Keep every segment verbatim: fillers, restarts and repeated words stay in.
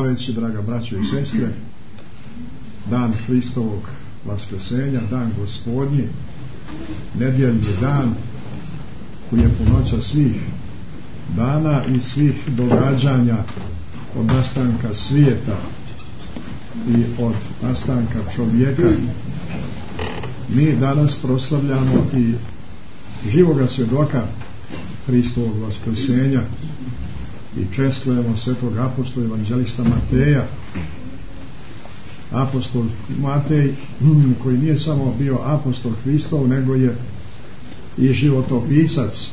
Veći, draga braćo i sestre, dan Hristovog vaskrsenja, dan Gospodnji, nedjeljni dan koji je punoća svih dana i svih događanja od nastanka svijeta i od nastanka čovjeka. Mi danas proslavljamo i živoga svjedoka Hristovog vaskrsenja i čestvujemo svetog apostola evanđelista Mateja. Apostol Matej, koji nije samo bio apostol Hristov, nego je i životopisac,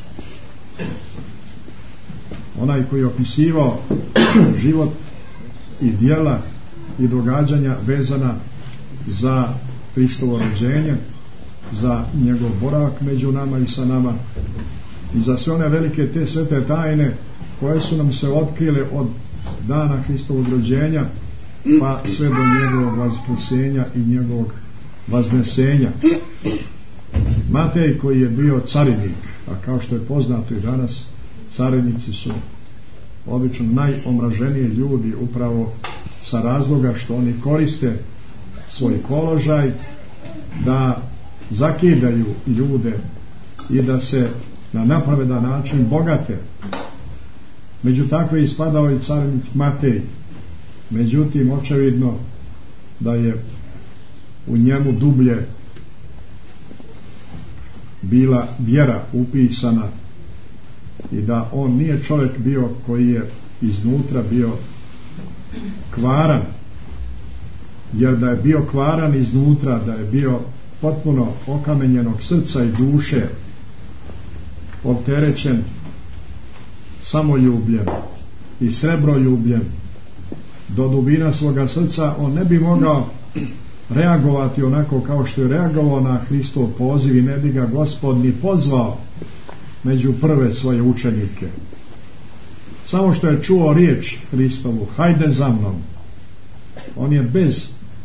onaj koji je opisivao život i djela i događanja vezana za Hristovo rođenje, za njegov boravak među nama i sa nama i za sve one velike te svete tajne koje su nam se otkrile od dana Hristovog rođenja pa sve do njegovog vaskrsenja i njegovog vaznesenja. Matej, koji je bio carinik, a kao što je poznato i danas, carinici su obično najomraženiji ljudi upravo sa razloga što oni koriste svoj položaj da zakidaju ljude i da se na napravedan način bogate. Među takve ispadao i carinik Matej. Međutim, očevidno da je u njemu dublje bila vjera upisana i da on nije čovjek bio koji je iznutra bio kvaran, jer da je bio kvaran iznutra, da je bio potpuno okamenjenog srca i duše, opterećen samoljubljem i srebroljubljem do dubina svoga srca, on ne bi mogao reagovati onako kao što je reagovao na Hristov poziv i ne bi ga Gospod ni pozvao među prve svoje učenike. Samo što je čuo riječ Hristovu, hajde za mnom, on je bez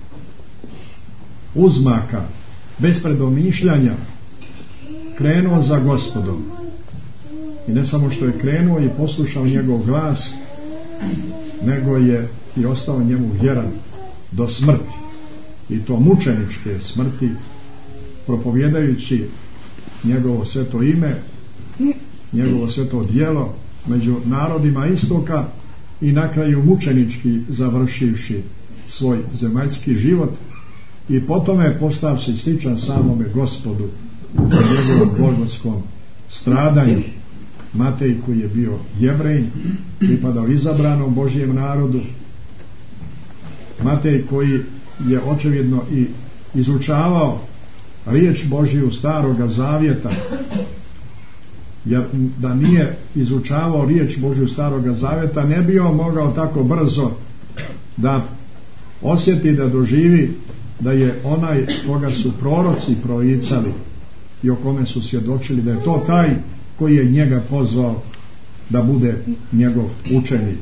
uzmaka, bez predomišljanja krenuo za Gospodom. I ne samo što je krenuo i poslušao njegov glas, nego je i ostao njemu vjeran do smrti, i to mučeničke smrti, propovjedajući njegovo sveto ime, njegovo sveto djelo među narodima istoka i na kraju mučenički završivši svoj zemaljski život i potome postavši sličan samome Gospodu u njegovom golgotskom stradanju. Matej, koji je bio Jevrejin, pripadao izabranom Božjem narodu, Matej koji je očevidno i izučavao riječ Božju Staroga Zavjeta, jer da nije izučavao riječ Božju Staroga Zavjeta ne bi on mogao tako brzo da osjeti, da doživi da je onaj koga su proroci proricali i o kome su svjedočili, da je to taj koji je njega pozvao da bude njegov učenik.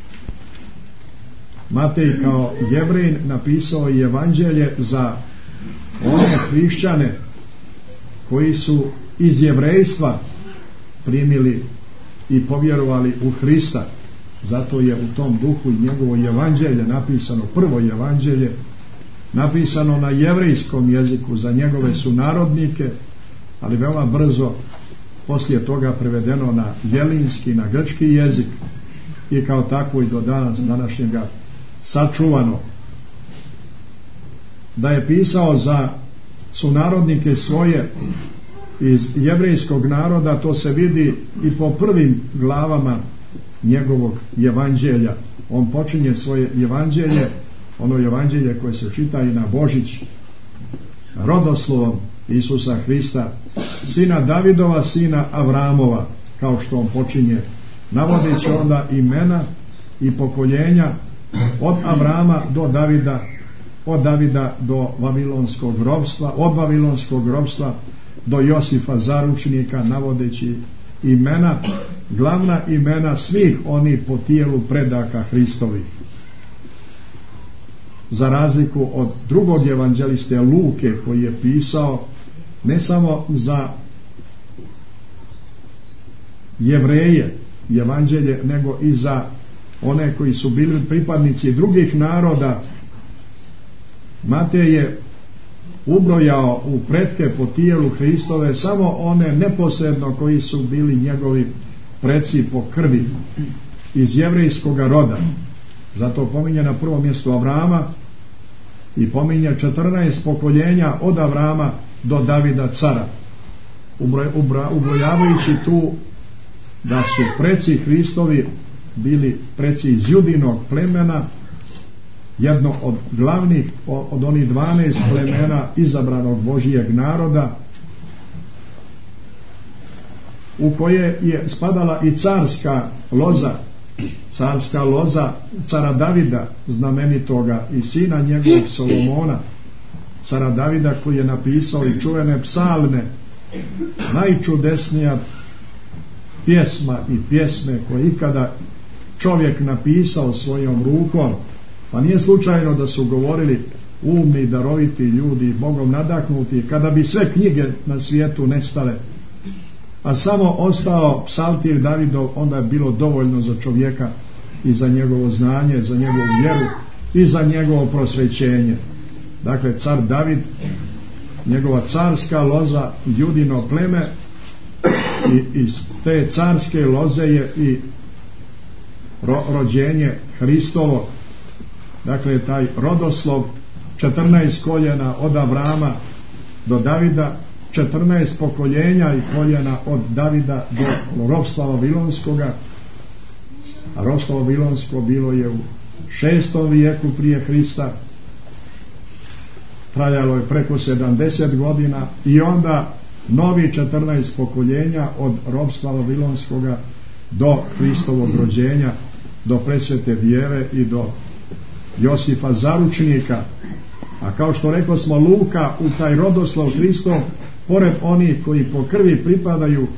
Matej kao Jevrejin napisao je evanđelje za one hrišćane koji su iz jevrejstva primili i povjerovali u Hrista. Zato je u tom duhu i njegovo evanđelje napisano, prvo evanđelje napisano na jevrejskom jeziku za njegove sunarodnike, ali veoma brzo poslije toga prevedeno na jelinski, na grčki jezik i kao takvo i do danas današnjega sačuvano. Da je pisao za sunarodnike svoje iz jevrejskog naroda, to se vidi i po prvim glavama njegovog evanđelja. On počinje svoje evanđelje, ono evanđelje koje se čita i na Božić, rodoslovom Isusa Hrista, sina Davidova, sina Avramova, kao što on počinje, navodeći onda imena i pokoljenja od Avrama do Davida, od Davida do Vavilonskog ropstva, od Vavilonskog ropstva do Josifa zaručnika, navodeći imena, glavna imena svih oni po tijelu predaka Hristovi. Za razliku od drugog evanđeliste Luke, koji je pisao ne samo za Jevreje evanđelje, nego i za one koji su bili pripadnici drugih naroda. Matej je ubrojao u pretke po tijelu Hristove samo one neposredno koji su bili njegovi preci po krvi iz jevrejskoga roda. Zato pominje na prvom mjestu Avrama i pominje četrnaest pokoljenja od Avrama do Davida cara, ubrojavajući tu da su preci Hristovi bili preci iz Judinog plemena, jedno od glavnih, od onih dvanaest plemena izabranog Božijeg naroda, u koje je spadala i carska loza, carska loza cara Davida, znamenitoga, i sina njegovog Solomona, cara Davida, koji je napisao i čuvene psalme, najčudesnija pjesma i pjesme koje ikada čovjek napisao svojom rukom. Pa nije slučajno da su govorili umni, daroviti ljudi, Bogom nadahnuti, kada bi sve knjige na svijetu nestale, a samo ostao psaltir Davidov, onda je bilo dovoljno za čovjeka i za njegovo znanje, za njegovu vjeru i za njegovo prosvećenje. Dakle, car David, njegova carska loza, Judino pleme, i iz te carske loze je i ro, rođenje Hristovo. Dakle, taj rodoslov, četrnaest koljena od Avrama do Davida, četrnaest pokoljenja i koljena od Davida do ropstva Vavilonskoga. A ropstvo Vavilonsko bilo je u šestom vijeku prije Hrista, trajalo je preko sedamdeset godina, i onda novi četrnaest pokoljenja od ropstva Vavilonskoga do Hristovog rođenja, do presvete Djeve i do Josipa Zaručnika. A kao što rekao smo, Luka u taj rodoslov Hristov, pored onih koji po krvi pripadaju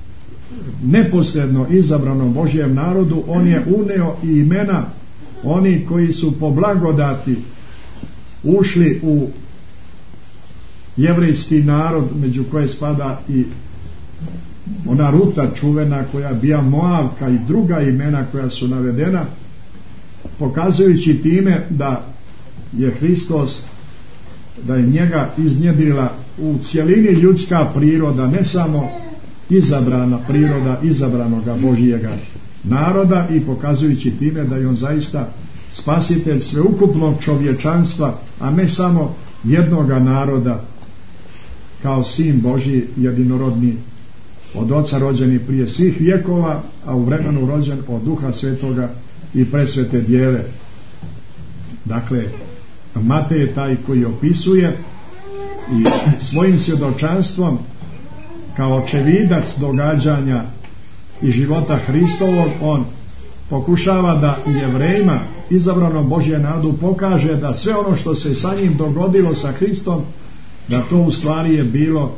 neposredno izabranom Božjem narodu, on je uneo i imena oni koji su po blagodati ušli u jevrejski narod, među koje spada i ona Ruta čuvena koja bija Moavka, i druga imena koja su navedena, pokazujući time da je Hristos, da je njega iznjedrila u cjelini ljudska priroda, ne samo izabrana priroda izabranoga Božijega naroda, i pokazujući time da je on zaista spasitelj sveukupnog čovječanstva, a ne samo jednoga naroda, kao sin Božji jedinorodni, od Oca rođeni prije svih vjekova, a u vremenu rođen od Duha Svetoga i presvete Djeve. Dakle, Matej je taj koji opisuje i svojim svjedočanstvom kao očevidac događanja i života Hristovog, on pokušava da Jevrejima, izabranom Božjem narodu, pokaže da sve ono što se sa njim dogodilo, sa Hristom, da to u stvari je bilo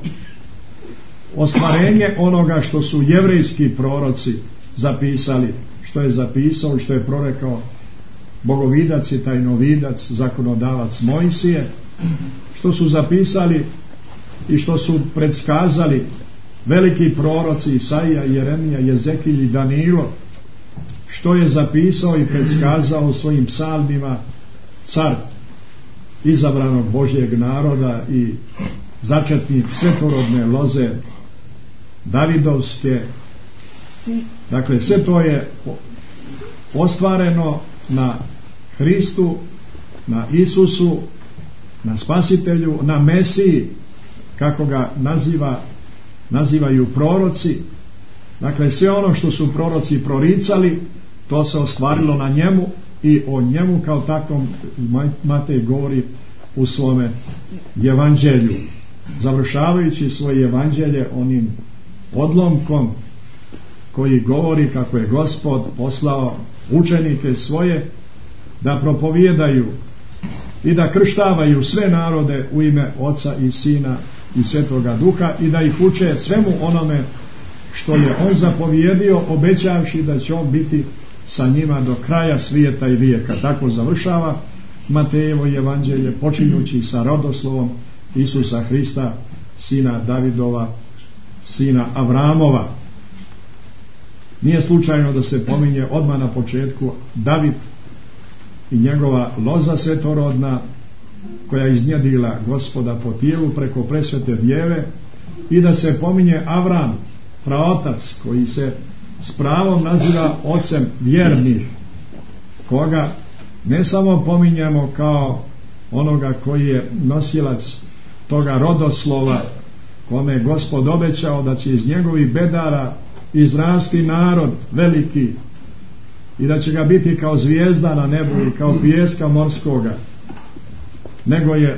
ostvarenje onoga što su jevrejski proroci zapisali, što je zapisao i što je prorekao bogovidac i tajnovidac, zakonodavac Mojsije, što su zapisali i što su predskazali veliki proroci Isaija, Jeremija, Jezekilj i Danilo, što je zapisao i predskazao u svojim psalmima car izabranog Božjeg naroda i začetnik svetorodne loze Davidovske. Dakle, sve to je ostvareno na Hristu, na Isusu, na Spasitelju, na Mesiji, kako ga naziva, nazivaju proroci. Dakle, sve ono što su proroci proricali, to se ostvarilo na njemu, i o njemu kao takvom Matej govori u svome evanđelju, završavajući svoje evanđelje onim odlomkom koji govori kako je Gospod poslao učenike svoje da propovijedaju i da krštavaju sve narode u ime Oca i Sina i Svetoga Duha, i da ih uče svemu onome što je on zapovjedio, obećavši da će on biti sa njima do kraja svijeta i vijeka. Tako završava Matejevo evanđelje, počinjući sa rodoslovom Isusa Hrista, sina Davidova, sina Avramova. Nije slučajno da se pominje odmah na početku David i njegova loza svetorodna koja je iznjedrila Gospoda po tijelu preko presvete djeve, i da se pominje Avram, praotac, koji se s pravom naziva ocem vjernih, koga ne samo pominjemo kao onoga koji je nosilac toga rodoslova kome je Gospod obećao da će iz njegovih bedara izrasti narod veliki i da će ga biti kao zvijezda na nebu i kao pijeska morskoga, nego je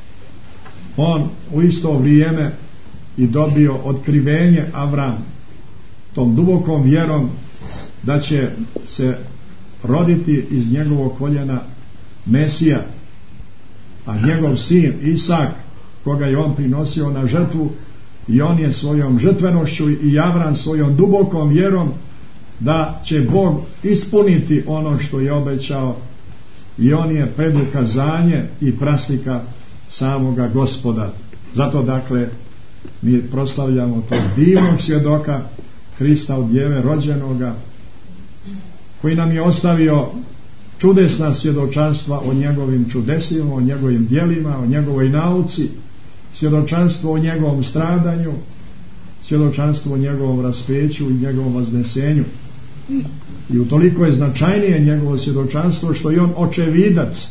on u isto vrijeme i dobio otkrivenje Avram tom dubokom vjerom da će se roditi iz njegovog koljena Mesija, a njegov sin Isak, koga je on prinosio na žrtvu, i on je svojom žrtvenošću i Avram svojom dubokom vjerom da će Bog ispuniti ono što je obećao, i on je predukazanje i praslika samoga Gospoda. Zato dakle mi proslavljamo tog divnog svjedoka Hrista od djeve rođenoga, koji nam je ostavio čudesna svjedočanstva o njegovim čudesima, o njegovim djelima, o njegovoj nauci, svjedočanstvo o njegovom stradanju, svjedočanstvo o njegovom raspeću i njegovom vaznesenju. I utoliko je značajnije njegovo svjedočanstvo što je on očevidac,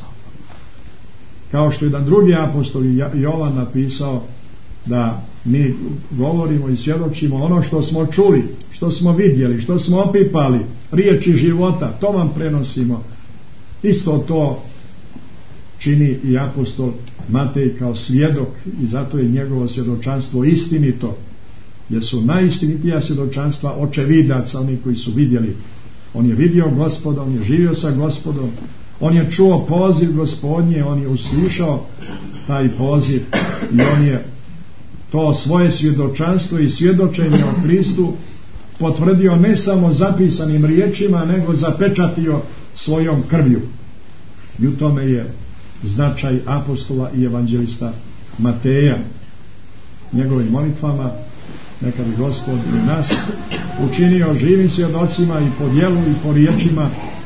kao što je jedan drugi apostol Jovan napisao da mi govorimo i svjedočimo ono što smo čuli, što smo vidjeli, što smo opipali, riječi života, to vam prenosimo. Isto to čini i apostol Matej kao svjedok, i zato je njegovo svjedočanstvo istinito, jer su najistinitija svjedočanstva očevidaca, oni koji su vidjeli. On je vidio Gospoda, on je živio sa Gospodom, on je čuo poziv Gospodnje, on je uslišao taj poziv i on je to svoje svjedočanstvo i svjedočenje o Kristu potvrdio ne samo zapisanim riječima, nego zapečatio svojom krvlju. I u tome je značaj apostola i evanđelista Mateja. Njegovim molitvama neka bi Gospod i nas učinio živim svjedocima i po djelu i po riječima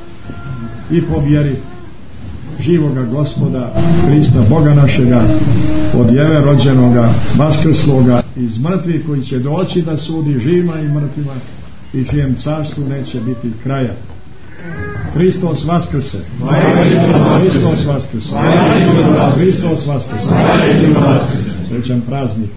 i po vjeri živoga Gospoda Krista, Boga našega, od djeve rođenoga, vaskrsloga iz mrtvih, koji će doći da sudi živima i mrtvima i čijem carstvu neće biti kraja. Hristos vaskrse! Hristos vaskrse! Hristos vaskrse! Srećan praznik!